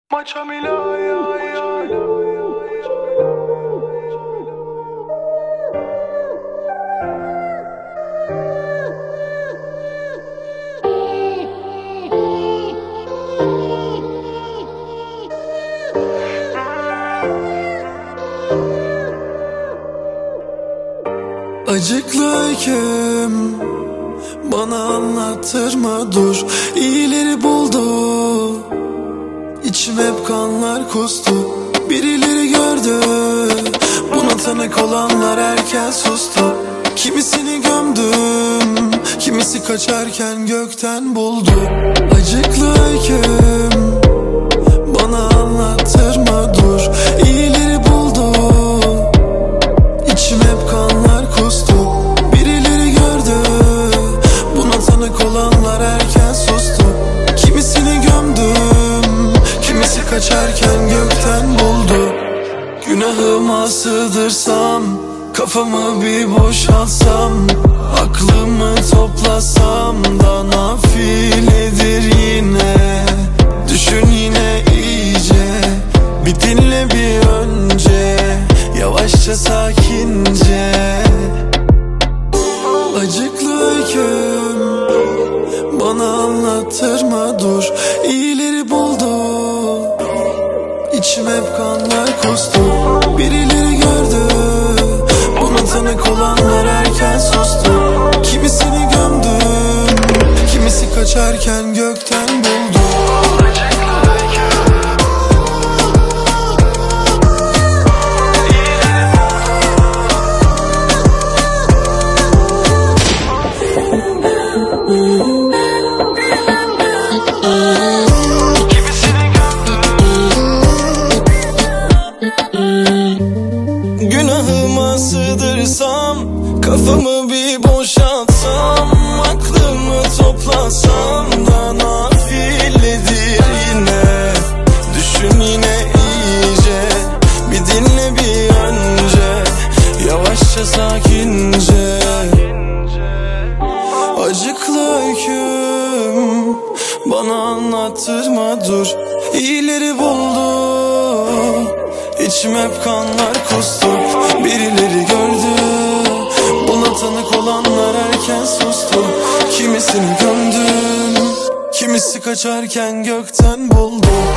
Acıklı öyküm bana anlattırma dur. İyileri buldu, içim hep kanlar kustu. Birileri gördü, buna tanık olanlar erken sustu. Kimisini gömdüm, kimisi kaçarken gökten buldu. Acıklı öyküm bana anlattırma dur. İyileri buldu, içim hep kanlar kustu. Birileri gördü, buna tanık olanlar erken sustu. Kimisini gömdüm, kimisi kaçarken gökten buldu. Günahıma sığdırsam, kafamı bir boşaltsam, aklımı toplasam da nafiledir yine. Düşün yine iyice, bir dinle bir önce, yavaşça sakince. Acıklı öyküm bana anlattırma dur. İyileri buldu, içim hep kanlar kustu. Birileri gördü, buna tanık olanlar erken sustu. Kimisini gömdüm, kimisi kaçarken gökten buldu. Günahıma sığdırsam, kafamı bir boşaltsam, aklımı toplasam da nafiledir yine. Düşün yine iyice, bir dinle bir önce, yavaşça sakince. Acıklı öyküm bana anlattırma dur. İyileri buldu, İçim hep kanlar kustu. Birileri gördü, buna tanık olanlar erken sustu. Kimisini gömdüm, kimisi kaçarken gökten buldu.